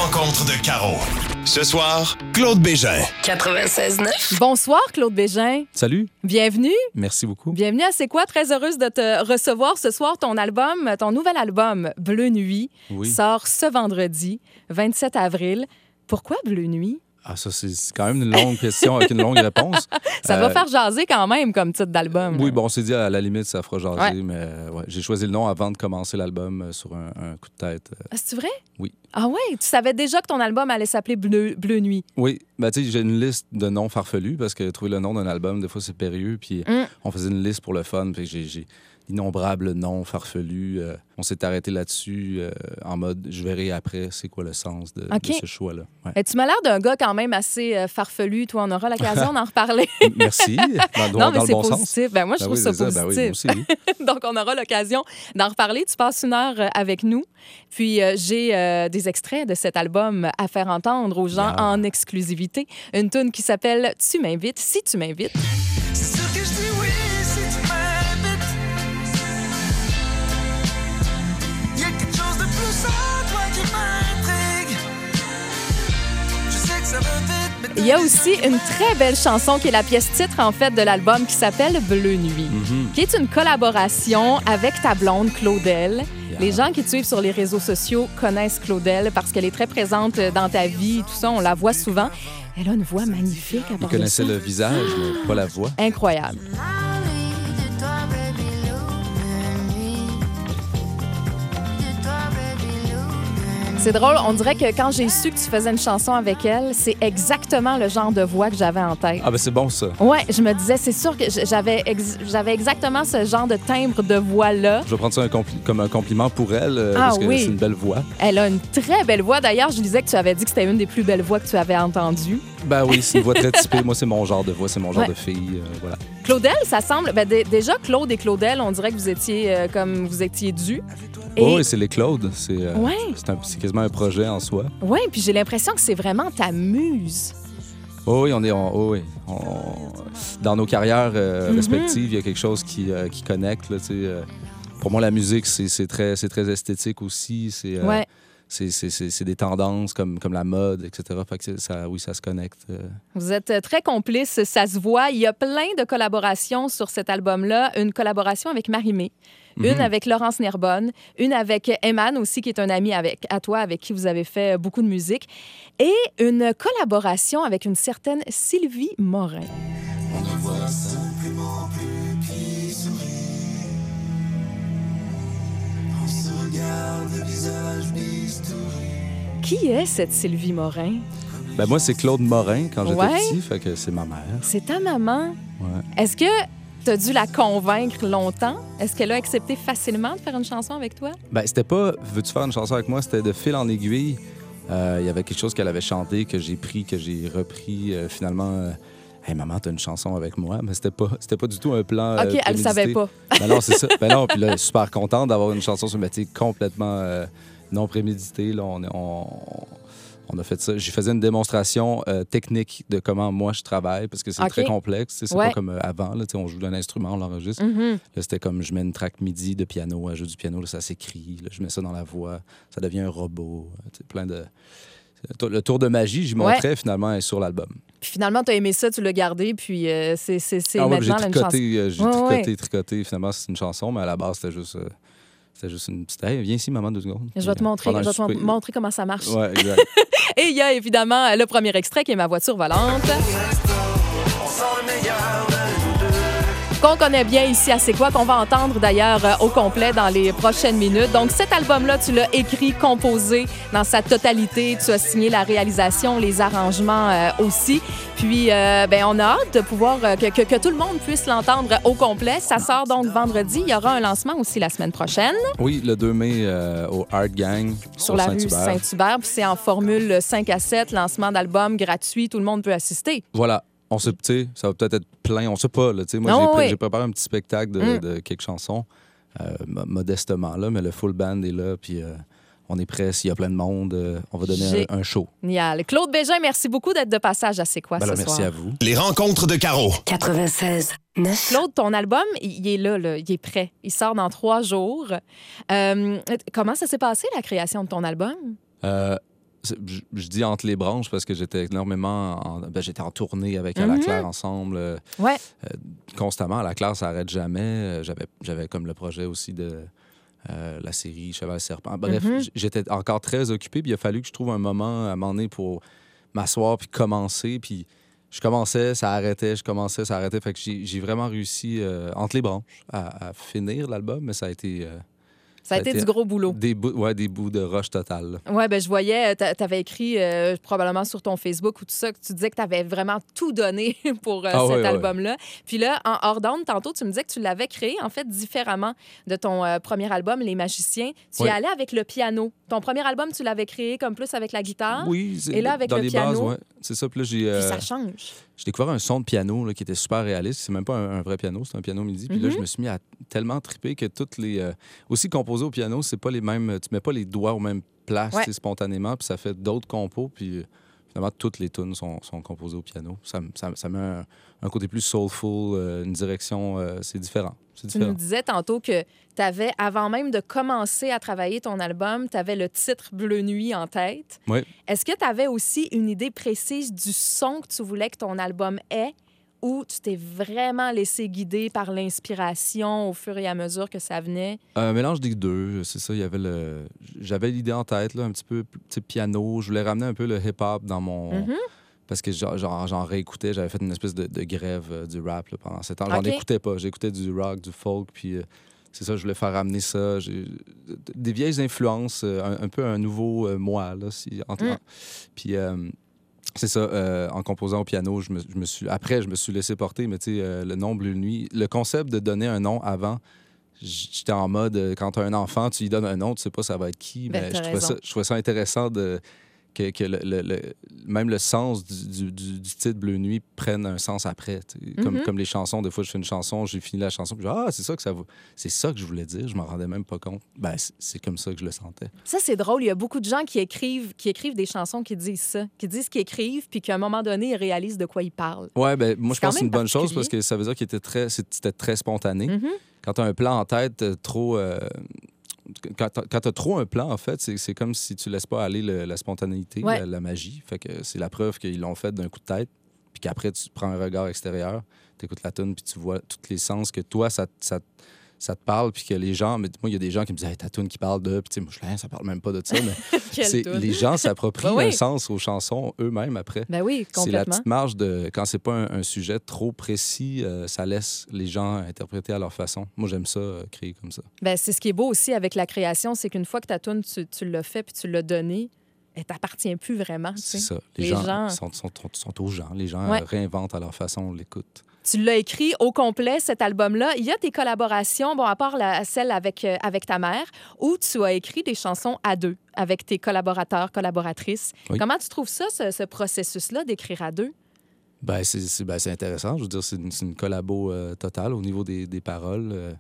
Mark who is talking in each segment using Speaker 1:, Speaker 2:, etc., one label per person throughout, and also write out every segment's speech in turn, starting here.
Speaker 1: rencontres de Caro. Ce soir, Claude Bégin.
Speaker 2: 96.9.
Speaker 3: Bonsoir, Claude Bégin.
Speaker 4: Salut.
Speaker 3: Bienvenue.
Speaker 4: Merci beaucoup.
Speaker 3: Bienvenue à C'est quoi? Très heureuse de te recevoir ce soir. Ton nouvel album, Bleu Nuit, sort ce vendredi, 27 avril. Pourquoi Bleu Nuit?
Speaker 4: Ah, ça, c'est quand même une longue question avec une longue réponse.
Speaker 3: Ça va faire jaser quand même comme titre d'album.
Speaker 4: Oui, bon, on s'est dit à la limite, ça fera jaser,
Speaker 3: Ouais.
Speaker 4: mais j'ai choisi le nom avant de commencer l'album sur un coup de tête.
Speaker 3: C'est vrai?
Speaker 4: Oui.
Speaker 3: Ah ouais? Tu savais déjà que ton album allait s'appeler Bleu Nuit?
Speaker 4: Oui, ben, tu sais, j'ai une liste de noms farfelus parce que trouver le nom d'un album, des fois, c'est périlleux. Puis on faisait une liste pour le fun. Puis j'ai d'innombrables noms farfelus. On s'est arrêté là-dessus en mode je verrai après c'est quoi le sens de ce choix-là. Ouais.
Speaker 3: Et tu m'as l'air d'un gars quand même assez farfelu. Toi, on aura l'occasion d'en reparler.
Speaker 4: Merci. Dans
Speaker 3: Non, mais
Speaker 4: le
Speaker 3: c'est
Speaker 4: bon
Speaker 3: positif.
Speaker 4: sens.
Speaker 3: Ben, moi, je trouve ça
Speaker 4: c'est
Speaker 3: positif.
Speaker 4: Ben oui, moi aussi, oui.
Speaker 3: Donc, on aura l'occasion d'en reparler. Tu passes une heure avec nous. Puis, j'ai des extraits de cet album à faire entendre aux gens en exclusivité. Une tune qui s'appelle « Tu m'invites, si tu m'invites ».
Speaker 5: C'est sûr que je dis oui si tu m'invites. Y'a quelque chose de plus en toi qui m'intrigue. Je sais que ça va vite, mais
Speaker 3: Il y a aussi une très belle chanson qui est la pièce titre, en fait, de l'album qui s'appelle « Bleu Nuit », qui est une collaboration avec ta blonde, Claudel. Les gens qui te suivent sur les réseaux sociaux connaissent Claudel parce qu'elle est très présente dans ta vie, tout ça, on la voit souvent. Elle a une voix magnifique.
Speaker 4: Ils connaissaient le visage, mais pas la voix.
Speaker 3: Incroyable. C'est drôle, on dirait que quand j'ai su que tu faisais une chanson avec elle, c'est exactement le genre de voix que j'avais en tête.
Speaker 4: Ah ben c'est bon ça.
Speaker 3: Ouais, je me disais, c'est sûr que j'avais exactement ce genre de timbre de voix-là.
Speaker 4: Je vais prendre ça comme un compliment pour elle, parce que c'est une belle voix.
Speaker 3: Elle a une très belle voix. D'ailleurs, je disais que tu avais dit que c'était une des plus belles voix que tu avais entendues.
Speaker 4: Ben oui, c'est une voix très typée. Moi, c'est mon genre de voix, c'est mon genre de fille. Voilà.
Speaker 3: Claudel, ça semble... Ben, déjà, Claude et Claudel, on dirait que vous étiez comme vous étiez dus.
Speaker 4: Oh, et c'est les Claudes. C'est quasiment un projet en soi.
Speaker 3: Oui, puis j'ai l'impression que c'est vraiment ta muse.
Speaker 4: Oh oui, dans nos carrières respectives, il y a quelque chose qui connecte. Là, pour moi, la musique, c'est très esthétique aussi. C'est des tendances comme la mode, etc. Fait que ça se connecte.
Speaker 3: Vous êtes très complices, ça se voit. Il y a plein de collaborations sur cet album-là. Une collaboration avec Marie-Mé, une avec Laurence Nerbonne, une avec Eman aussi, qui est un ami à toi, avec qui vous avez fait beaucoup de musique, et une collaboration avec une certaine Sylvie Morin.
Speaker 5: on ne voit simplement plus qui sourit. On se regarde, le visage bistouri.
Speaker 3: Qui est cette Sylvie Morin?
Speaker 4: Ben moi, c'est Claude Morin quand j'étais petit, fait que c'est ma mère.
Speaker 3: C'est ta maman.
Speaker 4: Ouais.
Speaker 3: Est-ce que tu as dû la convaincre longtemps? Est-ce qu'elle a accepté facilement de faire une chanson avec toi?
Speaker 4: Ben c'était pas « Veux-tu faire une chanson avec moi? » C'était de fil en aiguille. Il y avait quelque chose qu'elle avait chanté, que j'ai pris, que j'ai repris. Finalement, hey, maman, t'as une chanson avec moi. Mais c'était pas du tout un plan.
Speaker 3: OK, elle ne savait pas.
Speaker 4: Ben non, c'est ça. Ben non, puis là, super contente d'avoir une chanson sur le métier complètement non préméditée. Là, on a fait ça. J'ai fait une démonstration technique de comment moi je travaille parce que c'est très complexe. C'est pas comme avant. Là, on joue d'un instrument, on l'enregistre. Là, c'était comme je mets une track MIDI de piano, elle joue du piano, là, ça s'écrit. Là, je mets ça dans la voix, ça devient un robot. Plein de... Le tour de magie, j'y montrais finalement sur l'album.
Speaker 3: Puis finalement, tu as aimé ça, tu l'as gardé, puis c'est maintenant
Speaker 4: j'ai
Speaker 3: chanson.
Speaker 4: tricoté. Finalement, c'est une chanson, mais à la base, c'était juste une petite... Hey, viens ici, maman, 2 secondes.
Speaker 3: Je vais te montrer comment ça marche.
Speaker 4: Ouais, exact.
Speaker 3: Et il y a évidemment le premier extrait qui est Ma voiture volante.
Speaker 5: On sent le meilleur de nous deux.
Speaker 3: Qu'on connaît bien ici à C'est quoi, qu'on va entendre d'ailleurs au complet dans les prochaines minutes. Donc cet album-là, tu l'as écrit, composé dans sa totalité. Tu as signé la réalisation, les arrangements aussi. Puis on a hâte de pouvoir que tout le monde puisse l'entendre au complet. Ça sort donc vendredi. Il y aura un lancement aussi la semaine prochaine.
Speaker 4: Oui, le 2 mai au Art Gang
Speaker 3: sur la rue Saint-Hubert. Puis c'est en formule 5 à 7, lancement d'album gratuit. Tout le monde peut assister.
Speaker 4: Voilà. On sait, ça va peut-être être plein, on sait pas. Là, moi, j'ai préparé un petit spectacle de quelques chansons, modestement, là, mais le full band est là, puis on est prêt. S'il y a plein de monde, on va donner un show.
Speaker 3: Génial. Claude Bégin, merci beaucoup d'être de passage à C'est quoi ce soir.
Speaker 4: Merci à vous.
Speaker 1: Les rencontres de Caro.
Speaker 2: 96.9.
Speaker 3: Claude, ton album, il est là, il est prêt. Il sort dans 3 jours. Comment ça s'est passé, la création de ton album?
Speaker 4: Je dis entre les branches parce que j'étais énormément... j'étais en tournée avec À la Claire ensemble.
Speaker 3: Ouais.
Speaker 4: Constamment. À la Claire, ça n'arrête jamais. J'avais comme le projet aussi de la série Cheval Serpent. Bref, j'étais encore très occupé. Puis il a fallu que je trouve un moment à un moment donné pour m'asseoir puis commencer. Puis je commençais, ça arrêtait, je commençais, ça arrêtait. Fait que j'ai vraiment réussi, entre les branches, à finir l'album. Mais ça a été...
Speaker 3: Ça a été du gros boulot.
Speaker 4: Des bouts de rush total.
Speaker 3: Oui, je voyais, tu avais écrit probablement sur ton Facebook ou tout ça, que tu disais que tu avais vraiment tout donné pour cet album-là. Puis là, en hors d'onde, tantôt, tu me disais que tu l'avais créé, en fait, différemment de ton premier album, Les Magiciens. Tu y allais avec le piano. Ton premier album, tu l'avais créé comme plus avec la guitare.
Speaker 4: Oui,
Speaker 3: et là, avec
Speaker 4: dans
Speaker 3: le
Speaker 4: les
Speaker 3: piano.
Speaker 4: bases, c'est ça. Puis
Speaker 3: là, puis ça change.
Speaker 4: J'ai découvert un son de piano là, qui était super réaliste. C'est même pas un vrai piano, c'est un piano MIDI. Puis là, je me suis mis à tellement triper que toutes les... aussi, composer au piano, c'est pas les mêmes... Tu mets pas les doigts aux mêmes places spontanément, puis ça fait d'autres compos. Puis finalement, toutes les tunes sont composées au piano. Ça met un côté plus soulful, une direction... c'est différent.
Speaker 3: Tu nous disais tantôt que tu avais, avant même de commencer à travailler ton album, tu avais le titre Bleu Nuit en tête.
Speaker 4: Oui.
Speaker 3: Est-ce que tu avais aussi une idée précise du son que tu voulais que ton album ait, ou tu t'es vraiment laissé guider par l'inspiration au fur et à mesure que ça venait?
Speaker 4: Un mélange des deux, c'est ça. J'avais l'idée en tête, là, un petit peu piano. Je voulais ramener un peu le hip-hop dans mon... Parce que j'en réécoutais. J'avais fait une espèce de grève du rap là, pendant 7 ans. J'en écoutais pas. J'écoutais du rock, du folk, puis c'est ça, je voulais faire ramener ça. Des vieilles influences, un peu un nouveau moi, là. Puis c'est ça, en composant au piano, après, je me suis laissé porter, mais tu sais, le nom Bleu Nuit, le concept de donner un nom avant, j'étais en mode, quand tu as un enfant, tu lui donnes un nom, tu sais pas ça va être qui, mais je trouvais ça intéressant que même le sens du titre Bleu Nuit prenne un sens après. Comme les chansons, des fois, je fais une chanson, j'ai fini la chanson, puis c'est ça que je voulais dire, je m'en rendais même pas compte. Ben, c'est comme ça que je le sentais.
Speaker 3: Ça, c'est drôle. Il y a beaucoup de gens qui écrivent des chansons qui disent ça, qui disent qu'ils écrivent, puis qu'à un moment donné, ils réalisent de quoi ils parlent.
Speaker 4: Ouais, ben moi, je pense que c'est une bonne chose parce que ça veut dire qu'il c'était très spontané. Quand tu as un plan en tête, trop... Quand tu as trop un plan, en fait, c'est comme si tu laisses pas aller la spontanéité, la magie. Fait que c'est la preuve qu'ils l'ont fait d'un coup de tête, puis qu'après, tu prends un regard extérieur, tu écoutes la tune, puis tu vois tous les sens que toi, ça te parle, puis que les gens... Mais moi, il y a des gens qui me disent hey, « ta tune qui parle de... » Puis moi, je dis « ça parle même pas de ça. » Mais les gens s'approprient un sens aux chansons eux-mêmes après.
Speaker 3: Ben oui, complètement.
Speaker 4: C'est la petite marge de... Quand c'est pas un sujet trop précis, ça laisse les gens interpréter à leur façon. Moi, j'aime ça, créer comme ça.
Speaker 3: Ben c'est ce qui est beau aussi avec la création, c'est qu'une fois que ta tune, tu l'as fait puis tu l'as donnée, elle t'appartient plus vraiment.
Speaker 4: C'est ça. Les gens sont aux gens. Les gens réinventent à leur façon, on l'écoute.
Speaker 3: Tu l'as écrit au complet, cet album-là. Il y a tes collaborations, à part celle avec ta mère, où tu as écrit des chansons à deux avec tes collaborateurs, collaboratrices. Oui. Comment tu trouves ça, ce processus-là, d'écrire à deux?
Speaker 4: Ben, c'est intéressant. Je veux dire, c'est une collabo totale au niveau des paroles.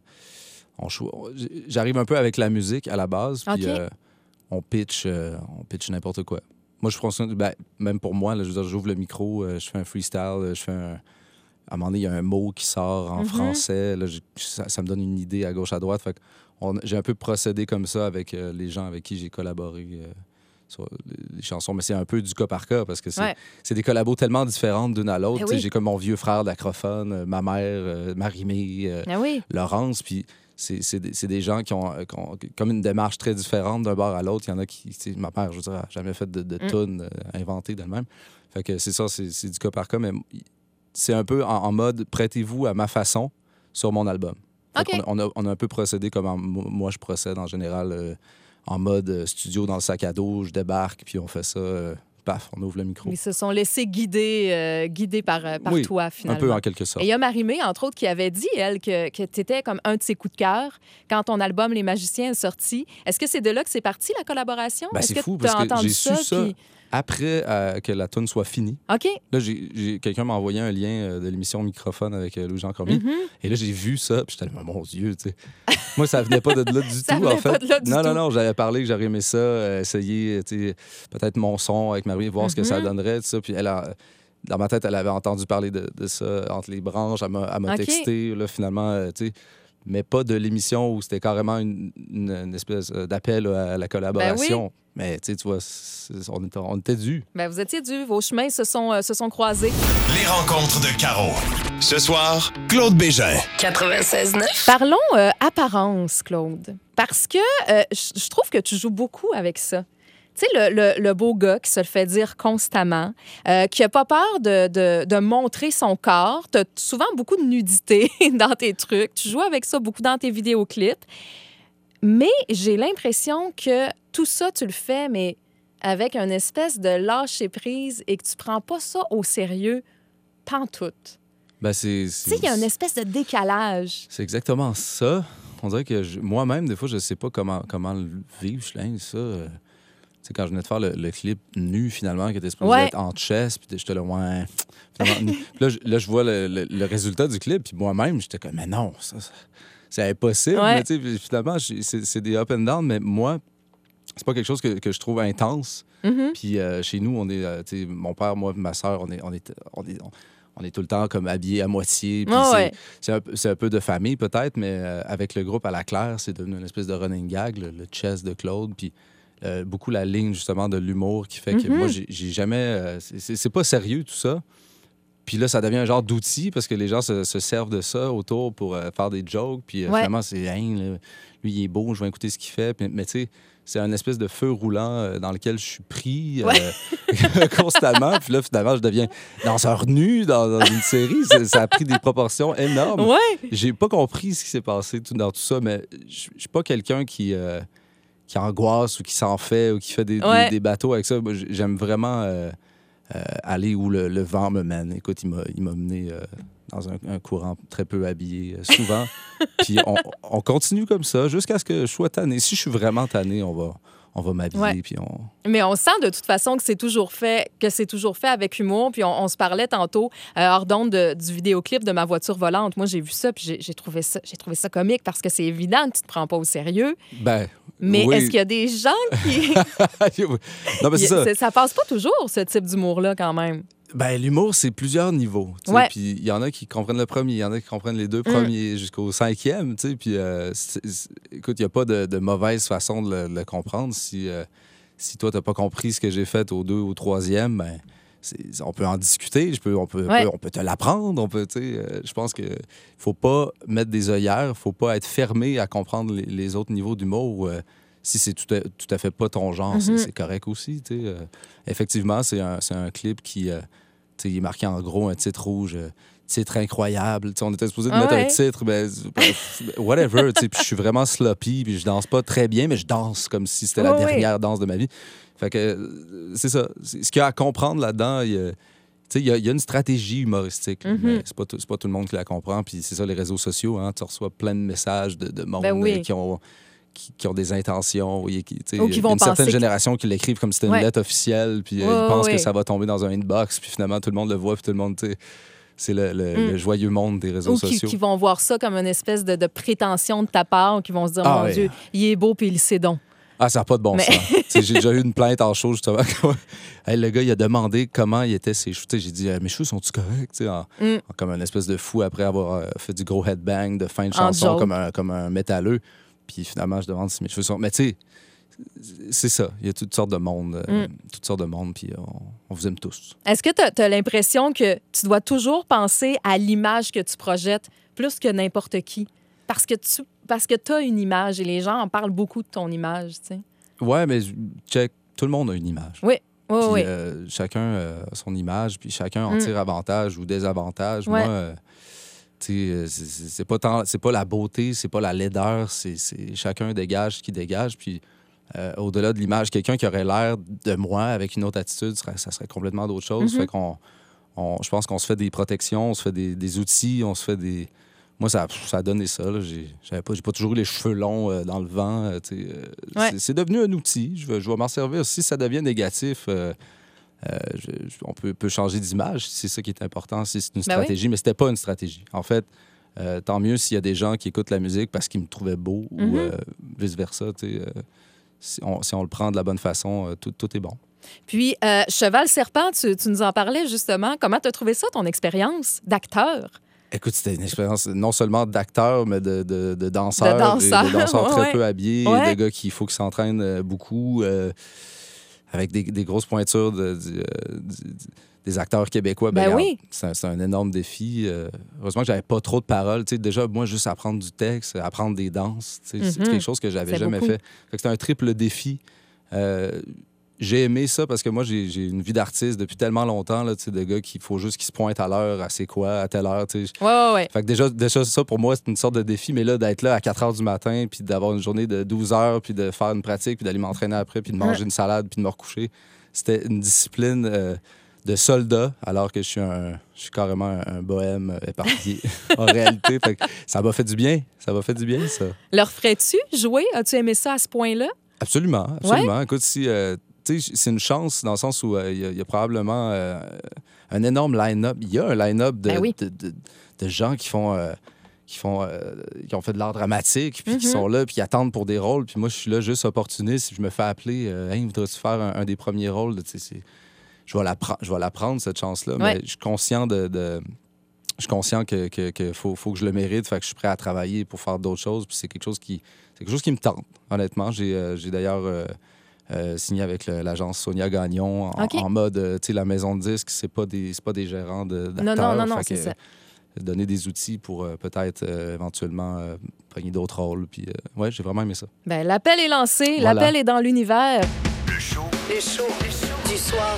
Speaker 4: J'arrive un peu avec la musique à la base, puis on pitch n'importe quoi. Moi, je pense même pour moi, là, je veux dire, j'ouvre le micro, je fais un freestyle, à un moment donné, il y a un mot qui sort en français. Là, ça me donne une idée à gauche, à droite. Fait j'ai un peu procédé comme ça avec les gens avec qui j'ai collaboré sur les chansons. Mais c'est un peu du cas par cas parce que c'est des collabos tellement différentes d'une à l'autre. J'ai comme mon vieux frère d'acrophone, ma mère, Marie-Mé, Laurence. Puis c'est des gens qui ont comme une démarche très différente d'un bord à l'autre. Il y en a qui... Ma mère, je veux dire, n'a jamais fait de tunes inventées d'elle-même. Fait que c'est ça, c'est du cas par cas. Mais... c'est un peu en mode prêtez-vous à ma façon sur mon album. On a un peu procédé comme moi je procède en général en mode studio dans le sac à dos, je débarque puis on fait ça, paf, on ouvre le micro.
Speaker 3: Ils se sont laissés guider par toi finalement.
Speaker 4: Un peu en quelque sorte.
Speaker 3: Et il y a Marie-Mé, entre autres, qui avait dit, elle, que tu étais comme un de ses coups de cœur quand ton album Les Magiciens est sorti. Est-ce que c'est de là que c'est parti la collaboration?
Speaker 4: C'est fou parce que j'ai su ça... Après que la tune soit finie.
Speaker 3: OK.
Speaker 4: Là, quelqu'un m'a envoyé un lien de l'émission Microphone avec Louis-Jean Cormier. Et là, j'ai vu ça, puis j'étais là, mon Dieu, tu sais. Moi, ça venait pas de là du tout, en fait. Non, j'avais parlé que j'aurais aimé ça, essayer, tu sais, peut-être mon son avec Marie, voir ce que ça donnerait, tout ça. Puis dans ma tête, elle avait entendu parler de ça entre les branches. Elle m'a texté, là, finalement, tu sais. mais pas de l'émission où c'était carrément une espèce d'appel à la collaboration. Mais tu vois, on était dû.
Speaker 3: Ben, vous étiez dû. Vos chemins se sont croisés.
Speaker 1: Les rencontres de Caro. Ce soir, Claude Bégin.
Speaker 2: 96.9.
Speaker 3: Parlons apparence, Claude. Parce que je trouve que tu joues beaucoup avec ça. Tu sais, le beau gars qui se le fait dire constamment, qui n'a pas peur de montrer son corps. Tu as souvent beaucoup de nudité dans tes trucs. Tu joues avec ça beaucoup dans tes vidéoclips. Mais j'ai l'impression que tout ça, tu le fais, mais avec une espèce de lâcher-prise et que tu prends pas ça au sérieux pantoute.
Speaker 4: Ben,
Speaker 3: Tu sais, il y a une espèce de décalage.
Speaker 4: C'est exactement ça. On dirait que moi-même, des fois, je sais pas comment le vivre. Je lance ça. Tu sais, quand je venais de faire le clip nu, finalement, qui était supposé être en chest, puis j'étais là, ouais. Puis là, je vois le résultat du clip, puis moi-même, j'étais comme, mais non, ça c'est impossible.
Speaker 3: Ouais.
Speaker 4: Mais tu sais, finalement, c'est des up and down, mais moi, c'est pas quelque chose que je trouve intense.
Speaker 3: Mm-hmm.
Speaker 4: Puis chez nous, on est, tu sais, mon père, moi, ma soeur, on est tout le temps comme habillés à moitié. Puis c'est un peu de famille, peut-être, mais avec le groupe à la claire, c'est devenu une espèce de running gag, le chest de Claude. Puis beaucoup la ligne, justement, de l'humour qui fait que moi, j'ai jamais... c'est pas sérieux, tout ça. Puis là, ça devient un genre d'outil parce que les gens se servent de ça autour pour faire des jokes. Puis finalement, c'est hein, là, lui, il est beau, je vais écouter ce qu'il fait. Puis, mais tu sais, c'est un espèce de feu roulant dans lequel je suis pris constamment. Puis là, finalement, je deviens danseur nu dans une série. Ça a pris des proportions énormes.
Speaker 3: Ouais.
Speaker 4: J'ai pas compris ce qui s'est passé dans tout ça, mais je suis pas quelqu'un qui angoisse ou qui s'en fait ou qui fait des bateaux avec ça. Moi, j'aime vraiment... aller où le vent me mène. Écoute, il m'a mené dans un courant très peu habillé, souvent. Puis on continue comme ça jusqu'à ce que je sois tanné. Si je suis vraiment tanné, on va m'habiller. Puis
Speaker 3: Mais on sent de toute façon que c'est toujours fait avec humour. Puis on se parlait tantôt hors d'onde du vidéoclip de Ma voiture volante. Moi, j'ai vu ça puis j'ai trouvé ça comique parce que c'est évident que tu te prends pas au sérieux.
Speaker 4: Ben,
Speaker 3: mais
Speaker 4: oui.
Speaker 3: est-ce qu'il y a des gens qui...
Speaker 4: Non, mais c'est ça.
Speaker 3: Ça passe pas toujours, ce type d'humour-là, quand même.
Speaker 4: Ben, l'humour, c'est plusieurs niveaux.
Speaker 3: Ouais.
Speaker 4: Puis il y en a qui comprennent le premier, il y en a qui comprennent les deux premiers jusqu'au 5e. Puis écoute, il n'y a pas de mauvaise façon de le comprendre. Si toi, tu n'as pas compris ce que j'ai fait au 2 ou au 3e, ben, on peut en discuter. On peut te l'apprendre. Je pense qu'il ne faut pas mettre des œillères, il ne faut pas être fermé à comprendre les autres niveaux d'humour. Si c'est tout à fait pas ton genre, c'est correct aussi. Effectivement, c'est un clip qui il est marqué en gros un titre rouge, titre incroyable. On était supposé de mettre un titre, mais whatever. Puis je suis vraiment sloppy, puis je danse pas très bien, mais je danse comme si c'était la dernière danse de ma vie. Fait que c'est ça. Ce qu'il y a à comprendre là-dedans, il y a une stratégie humoristique, mais c'est pas tout le monde qui la comprend. Puis c'est ça, les réseaux sociaux, hein, tu reçois plein de messages de monde qui ont des intentions. Il y a une certaine génération qui l'écrivent comme si c'était une lettre officielle, puis ils pensent que ça va tomber dans un inbox, puis finalement, tout le monde le voit, puis tout le monde... C'est le joyeux monde des réseaux sociaux.
Speaker 3: Ou qui vont voir ça comme une espèce de prétention de ta part, qui vont se dire, mon Dieu, il est beau, puis il sait donc.
Speaker 4: Ah, ça n'a pas de bon sens. J'ai déjà eu une plainte en show, justement. Le gars, il a demandé comment il était ses cheveux. J'ai dit, mes cheveux sont-tu corrects? Comme un espèce de fou après avoir fait du gros headbang de fin de chanson comme un métalleux. Puis finalement, je demande si mes cheveux sont... Mais tu sais, c'est ça. Il y a toutes sortes de monde. Puis on vous aime tous.
Speaker 3: Est-ce que tu as l'impression que tu dois toujours penser à l'image que tu projettes plus que n'importe qui? Parce que tu as une image et les gens en parlent beaucoup de ton image, tu sais. Ouais,
Speaker 4: mais check, tout le monde a une image.
Speaker 3: Oui.
Speaker 4: Puis, chacun a son image, puis chacun en tire avantage ou désavantage.
Speaker 3: Ouais.
Speaker 4: Moi, c'est pas la beauté, c'est pas la laideur, c'est chacun dégage ce qu'il dégage. Puis au-delà de l'image, quelqu'un qui aurait l'air de moi avec une autre attitude, ça serait complètement d'autre chose. Fait qu'on, je pense qu'on se fait des protections, on se fait des outils, on se fait des... Moi, ça a donné ça. J'ai pas toujours eu les cheveux longs dans le vent. C'est devenu un outil. Je vais m'en servir. Si ça devient négatif, on peut changer d'image. C'est ça qui est important. C'est une stratégie, mais c'était pas une stratégie. En fait, tant mieux s'il y a des gens qui écoutent la musique parce qu'ils me trouvaient beau ou vice-versa. Si on le prend de la bonne façon, tout est bon.
Speaker 3: Puis, Cheval Serpent, tu nous en parlais justement. Comment tu as trouvé ça, ton expérience d'acteur?
Speaker 4: Écoute, c'était une expérience non seulement d'acteur, mais de danseur.
Speaker 3: De danseur.
Speaker 4: De danseurs très
Speaker 3: Ouais.
Speaker 4: peu habillés,
Speaker 3: Ouais.
Speaker 4: de gars qu'il faut qu'ils s'entraînent beaucoup, avec des grosses pointures des acteurs québécois.
Speaker 3: Ben
Speaker 4: regarde,
Speaker 3: oui.
Speaker 4: c'est un énorme défi. Heureusement que j'avais pas trop de paroles. Tu sais, déjà, moi, juste apprendre du texte, apprendre des danses, tu sais, c'est quelque chose que j'avais
Speaker 3: C'est
Speaker 4: jamais
Speaker 3: beaucoup.
Speaker 4: fait. Fait que c'était un triple défi. J'ai aimé ça parce que moi, j'ai une vie d'artiste depuis tellement longtemps, là, tu sais, de gars qu'il faut juste qu'ils se pointent à l'heure, à c'est quoi, à telle heure. Tu sais.
Speaker 3: Ouais.
Speaker 4: Fait que déjà, ça, pour moi, c'est une sorte de défi. Mais là, d'être là à 4 h du matin, puis d'avoir une journée de 12 heures, puis de faire une pratique, puis d'aller m'entraîner après, puis de manger une salade, puis de me recoucher, c'était une discipline de soldat, alors que je suis carrément un bohème éparpillé en réalité. Fait que ça m'a fait du bien. Ça m'a fait du bien, ça.
Speaker 3: Leur ferais-tu jouer? As-tu aimé ça à ce point-là?
Speaker 4: Absolument, absolument. Écoute, si, tu sais, c'est une chance dans le sens où il y a probablement un énorme line-up. Il y a un line-up
Speaker 3: Ben oui.
Speaker 4: de gens qui ont fait de l'art dramatique, puis qui sont là, puis qui attendent pour des rôles. Puis moi, je suis là juste opportuniste. Je me fais appeler, hey, voudrais-tu faire un des premiers rôles? Tu sais, je vais la prendre, cette chance-là.
Speaker 3: Ouais.
Speaker 4: Mais je suis conscient je suis conscient que faut que je le mérite. Fait que je suis prêt à travailler pour faire d'autres choses. Puis c'est quelque chose qui me tente, honnêtement. J'ai d'ailleurs signé avec l'agence Sonia Gagnon
Speaker 3: OK.
Speaker 4: en mode, tu sais, la maison de disques, c'est pas des gérants d'acteurs.
Speaker 3: Non,
Speaker 4: Fait
Speaker 3: c'est
Speaker 4: que,
Speaker 3: ça.
Speaker 4: donner des outils pour peut-être éventuellement prendre d'autres rôles. Puis ouais, j'ai vraiment aimé ça.
Speaker 3: Ben, l'appel est lancé,
Speaker 4: Voilà.
Speaker 3: l'appel est dans l'univers.
Speaker 2: Le show du soir.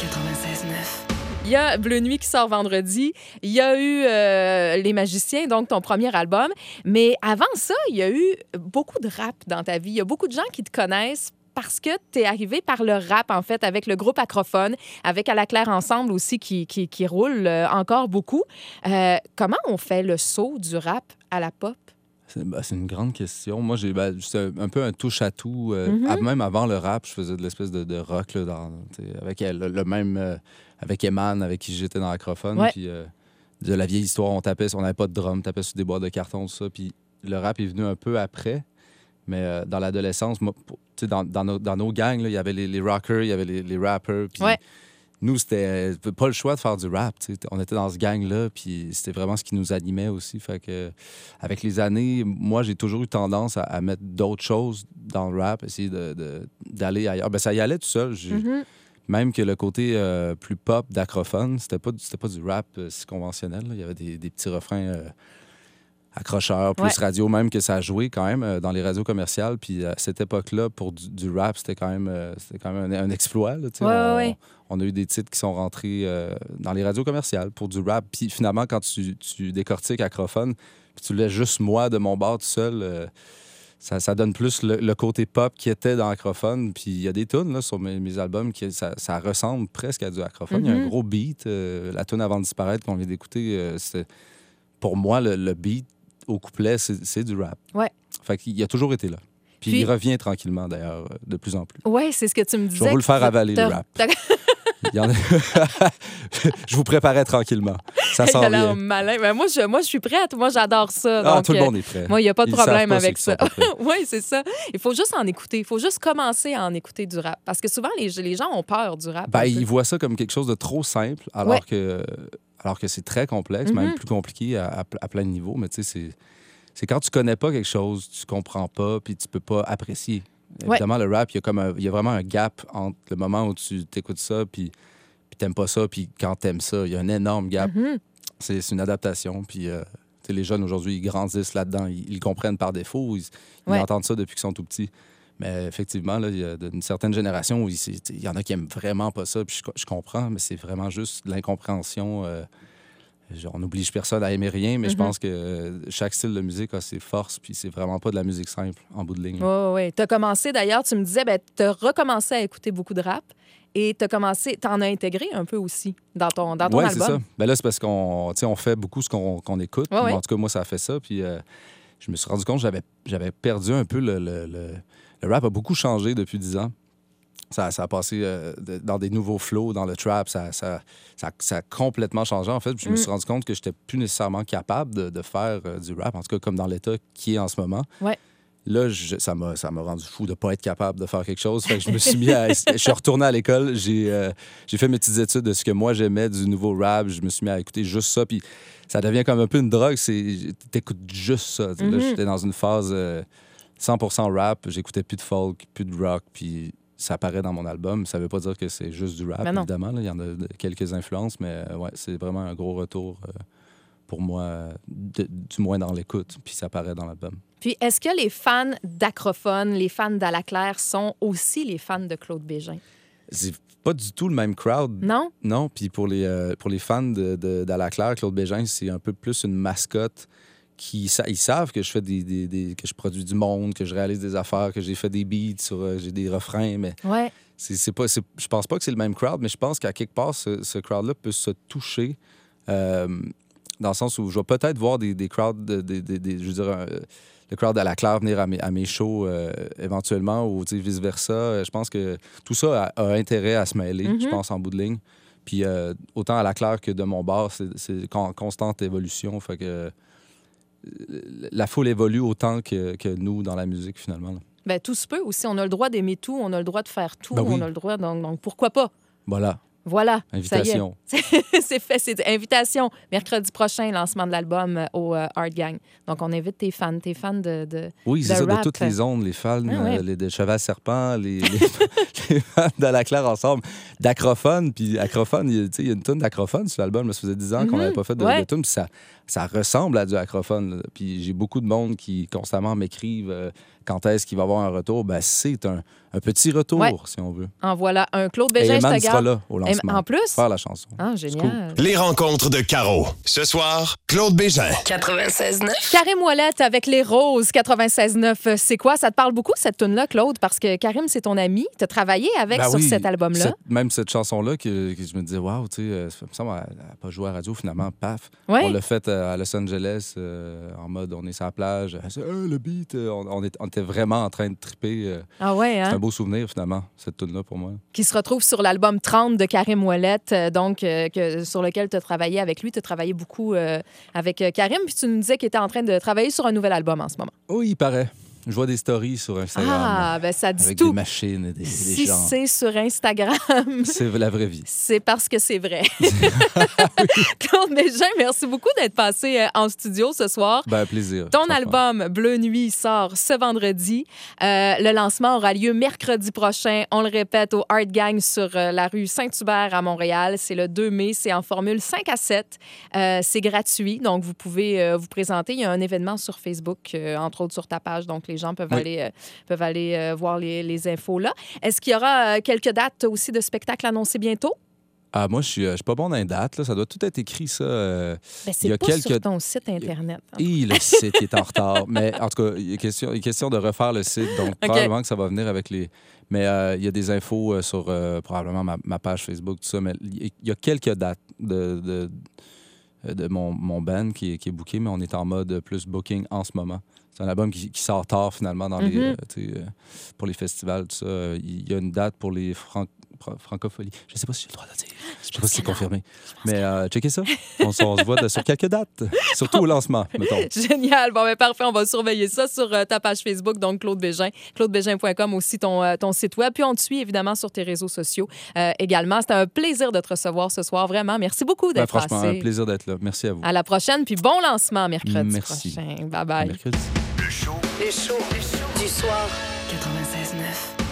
Speaker 2: 96.9.
Speaker 3: Il y a Bleu Nuit qui sort vendredi. Il y a eu Les Magiciens, donc ton premier album. Mais avant ça, il y a eu beaucoup de rap dans ta vie. Il y a beaucoup de gens qui te connaissent parce que tu es arrivé par le rap, en fait, avec le groupe Acrophone, avec À la Claire Ensemble aussi, qui roule encore beaucoup. Comment on fait le saut du rap à la pop?
Speaker 4: C'est une grande question. Moi, j'étais un peu un touche-à-tout. Même avant le rap, je faisais de l'espèce de rock là, avec le même... avec Eman, avec qui j'étais dans Acrophone.
Speaker 3: Ouais.
Speaker 4: Puis de la vieille histoire, on n'avait pas de drum, on tapait sur des boîtes de carton, tout ça. Puis le rap est venu un peu après. Mais dans l'adolescence, moi, dans nos gangs, là, il y avait les rockers, il y avait les rappers. Puis
Speaker 3: Ouais.
Speaker 4: nous, c'était pas le choix de faire du rap. T'sais. On était dans ce gang-là, puis c'était vraiment ce qui nous animait aussi. Fait que, avec les années, moi, j'ai toujours eu tendance à mettre d'autres choses dans le rap, essayer d'aller ailleurs. Ben, ça y allait tout seul. Même que le côté plus pop d'Acrophone, c'était pas du rap si conventionnel. Là. Il y avait des petits refrains accrocheurs, plus radio, même que ça a joué quand même dans les radios commerciales. Puis à cette époque-là, pour du rap, c'était quand même un exploit. Là,
Speaker 3: Ouais.
Speaker 4: On a eu des titres qui sont rentrés dans les radios commerciales pour du rap. Puis finalement, quand tu décortiques Acrophone, puis tu laisses juste moi de mon bar tout seul, ça donne plus le côté pop qui était dans Acrophone. Puis il y a des tunes là, sur mes albums qui ça ressemble presque à du Acrophone. Il y a un gros beat. La tune Avant de disparaître qu'on vient d'écouter, pour moi, le beat au couplet, c'est du rap.
Speaker 3: Ouais.
Speaker 4: Fait qu'il a toujours été là. Puis il revient tranquillement, d'ailleurs, de plus en plus.
Speaker 3: Oui, c'est ce que tu me disais.
Speaker 4: Je vais vous le faire avaler, le rap. Il y en a... Je vous préparais tranquillement. Ça s'en vient.
Speaker 3: Malin. Ben, moi, je suis prête. Moi, j'adore ça.
Speaker 4: Ah,
Speaker 3: donc,
Speaker 4: tout le monde est prêt.
Speaker 3: Moi, il n'y a pas de
Speaker 4: Ils
Speaker 3: problème
Speaker 4: savent pas
Speaker 3: avec
Speaker 4: ceux
Speaker 3: ça.
Speaker 4: qui sont pas prêts.
Speaker 3: Oui, c'est ça. Il faut juste en écouter. Il faut juste commencer à en écouter du rap. Parce que souvent, les gens ont peur du rap.
Speaker 4: Ben, ils voient ça comme quelque chose de trop simple, alors que c'est très complexe, même plus compliqué à plein de niveaux. Mais tu sais, c'est quand tu connais pas quelque chose, tu comprends pas, puis tu peux pas apprécier. Évidemment, le rap, il y a vraiment un gap entre le moment où tu t'écoutes ça, puis t'aimes pas ça, puis quand t'aimes ça, il y a un énorme gap. C'est une adaptation, puis les jeunes aujourd'hui, ils grandissent là-dedans, ils le comprennent par défaut, ils entendent ça depuis qu'ils sont tout petits. Mais effectivement, là, il y a une certaine génération où il y en a qui aiment vraiment pas ça, puis je comprends, mais c'est vraiment juste de l'incompréhension. On n'oblige personne à aimer rien, mais je pense que chaque style de musique a ses forces, puis c'est vraiment pas de la musique simple, en bout de ligne.
Speaker 3: Oui. Tu as commencé, d'ailleurs, tu me disais, tu as recommencé à écouter beaucoup de rap et tu en as intégré un peu aussi dans ton album.
Speaker 4: Oui, c'est ça. Ben là, c'est parce qu'on fait beaucoup ce qu'on écoute. En tout cas, moi, ça a fait ça. Puis je me suis rendu compte que j'avais perdu un peu le rap a beaucoup changé depuis 10 ans. Ça a passé dans des nouveaux flows, dans le trap. Ça a complètement changé, en fait. Puis je me suis rendu compte que je n'étais plus nécessairement capable de faire du rap, en tout cas comme dans l'état qui est en ce moment.
Speaker 3: Ouais.
Speaker 4: Là, ça m'a rendu fou de ne pas être capable de faire quelque chose. Fait que je me suis mis je suis retourné à l'école. J'ai fait mes petites études de ce que moi j'aimais du nouveau rap. Je me suis mis à écouter juste ça. Puis ça devient comme un peu une drogue. T'écoutes juste ça. Là, j'étais dans une phase 100% rap. J'écoutais plus de folk, plus de rock. Puis ça apparaît dans mon album. Ça veut pas dire que c'est juste du rap, évidemment. Là. Il y en a quelques influences. Mais ouais, c'est vraiment un gros retour pour moi, du moins dans l'écoute. Puis ça apparaît dans l'album.
Speaker 3: Puis, est-ce que les fans d'Acrophone, les fans d'Alaclaire sont aussi les fans de Claude Bégin?
Speaker 4: C'est pas du tout le même crowd.
Speaker 3: Non?
Speaker 4: Non, puis pour les fans d'Alaclaire, Claude Bégin, c'est un peu plus une mascotte ils savent que je fais que je produis du monde, que je réalise des affaires, que j'ai fait des beats, j'ai des refrains, mais
Speaker 3: Ouais.
Speaker 4: je pense pas que c'est le même crowd, mais je pense qu'à quelque part, ce crowd-là peut se toucher dans le sens où je vais peut-être voir des crowds, je veux dire, le crowd d'Alaclaire venir à mes shows éventuellement ou vice-versa. Je pense que tout ça a intérêt à se mêler, je pense, en bout de ligne. Puis autant Alaclaire que de mon bar, c'est constante évolution. Fait que la foule évolue autant que nous dans la musique, finalement. Là.
Speaker 3: Bien, tout se peut aussi. On a le droit d'aimer tout, on a le droit de faire tout,
Speaker 4: Ben oui.
Speaker 3: on a le droit, donc pourquoi pas?
Speaker 4: Voilà.
Speaker 3: Invitation. Ça y est. C'est fait, c'est invitation. Mercredi prochain, lancement de l'album au Art Gang. Donc, on invite tes fans de
Speaker 4: oui, c'est ça,
Speaker 3: rap.
Speaker 4: de toutes les ondes, les fans,
Speaker 3: ouais.
Speaker 4: de Cheval Serpent, les fans d'Alaclaire ensemble, d'Acrophone. Puis Acrophone, il y a une tonne d'Acrophone sur l'album. Ça faisait 10 ans qu'on n'avait pas fait de tune. Puis ça ressemble à du Acrophone. Là. Puis j'ai beaucoup de monde qui constamment m'écrivent quand est-ce qu'il va y avoir un retour. Ben, c'est un petit retour, si on veut.
Speaker 3: En voilà un. Claude Bégin,
Speaker 4: je te
Speaker 3: sera
Speaker 4: là au lancement.
Speaker 3: En plus?
Speaker 4: Faire la chanson.
Speaker 3: Ah, génial.
Speaker 1: Les rencontres de Caro. Ce soir, Claude Bégin.
Speaker 2: 96.9.
Speaker 3: Karim Ouellette avec Les Roses, 96.9. C'est quoi? Ça te parle beaucoup, cette tune-là, Claude? Parce que Karim, c'est ton ami. Tu as travaillé avec sur cet album-là.
Speaker 4: Même cette chanson-là, que je me disais, waouh, tu sais, ça me semble qu'elle n'a pas joué à la radio, finalement, paf.
Speaker 3: Ouais.
Speaker 4: On l'a fait à Los Angeles, en mode, on est sur la plage. Le beat, on était vraiment en train de triper.
Speaker 3: Ah ouais, hein?
Speaker 4: C'est un beau souvenir, finalement, cette tune-là, pour moi.
Speaker 3: Qui se retrouve sur l'album 30 de Karim Ouellette, sur lequel tu as travaillé avec lui. Tu as travaillé beaucoup avec Karim, puis tu nous disais qu'il était en train de travailler sur un nouvel album en ce moment.
Speaker 4: Oui, il paraît. Je vois des stories sur Instagram.
Speaker 3: Ah, ben ça dit
Speaker 4: avec
Speaker 3: tout.
Speaker 4: Des machines et des
Speaker 3: Si
Speaker 4: gens.
Speaker 3: c'est sur Instagram,
Speaker 4: c'est la vraie vie.
Speaker 3: c'est parce que c'est vrai. Claude Bégin, merci beaucoup d'être passé en studio ce soir.
Speaker 4: Ben, plaisir.
Speaker 3: Ton album Bleu Nuit sort ce vendredi. Le lancement aura lieu mercredi prochain. On le répète, au Art Gang sur la rue Saint-Hubert à Montréal. C'est le 2 mai. C'est en formule 5-7. C'est gratuit, donc vous pouvez vous présenter. Il y a un événement sur Facebook, entre autres sur ta page, donc les gens peuvent aller voir les infos là. Est-ce qu'il y aura quelques dates aussi de spectacles annoncés bientôt?
Speaker 4: Ah, moi, je suis pas bon dans les dates. Là. Ça doit tout être écrit, ça.
Speaker 3: Ben, c'est
Speaker 4: il y a
Speaker 3: pas sur ton site Internet.
Speaker 4: Le site est en retard. Mais en tout cas, il est question de refaire le site. Donc, probablement que ça va venir avec les... Mais il y a des infos sur probablement ma page Facebook, tout ça. Mais il y a quelques dates de mon band qui est booké, mais on est en mode plus booking en ce moment. C'est un album qui sort tard, finalement, dans pour les festivals, tout ça. Il y a une date pour les francopholies. Je ne sais pas si j'ai le droit de dire. Je ne sais pas si c'est confirmé. Mais checkez ça. On se voit sur quelques dates. Surtout au lancement, mettons.
Speaker 3: Génial. Bon, ben parfait. On va surveiller ça sur ta page Facebook, donc Claude Bégin. ClaudeBégin.com aussi, ton site web. Puis on te suit, évidemment, sur tes réseaux sociaux également. C'était un plaisir de te recevoir ce soir. Vraiment, merci beaucoup d'être passé.
Speaker 4: Franchement, un plaisir d'être là. Merci à vous.
Speaker 3: À la prochaine. Puis bon lancement mercredi prochain. Bye-bye.
Speaker 4: Mercredi.
Speaker 2: Les shows du soir. 96.9.